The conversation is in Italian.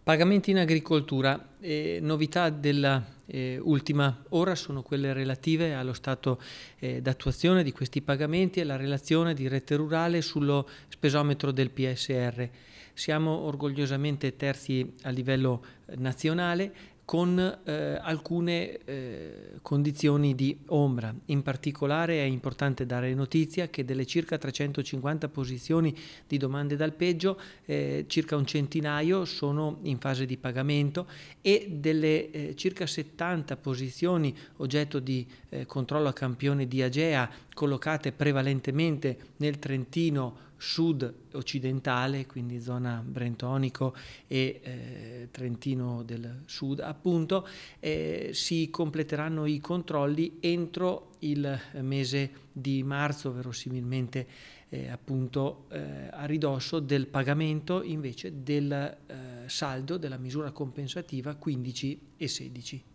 Pagamenti in agricoltura. Novità della ultima ora sono quelle relative allo stato d'attuazione di questi pagamenti e la relazione di Rete Rurale sullo spesometro del PSR. Siamo orgogliosamente terzi a livello nazionale con alcune condizioni di ombra. In particolare è importante dare notizia che delle circa 350 posizioni di domande d'alpeggio, circa un centinaio sono in fase di pagamento e delle circa 70 posizioni oggetto di controllo a campione di Agea collocate prevalentemente nel Trentino sud occidentale, quindi zona brentonico e Trentino del sud appunto, si completeranno i controlli entro il mese di marzo, verosimilmente appunto a ridosso del pagamento invece del saldo della misura compensativa 15 e 16.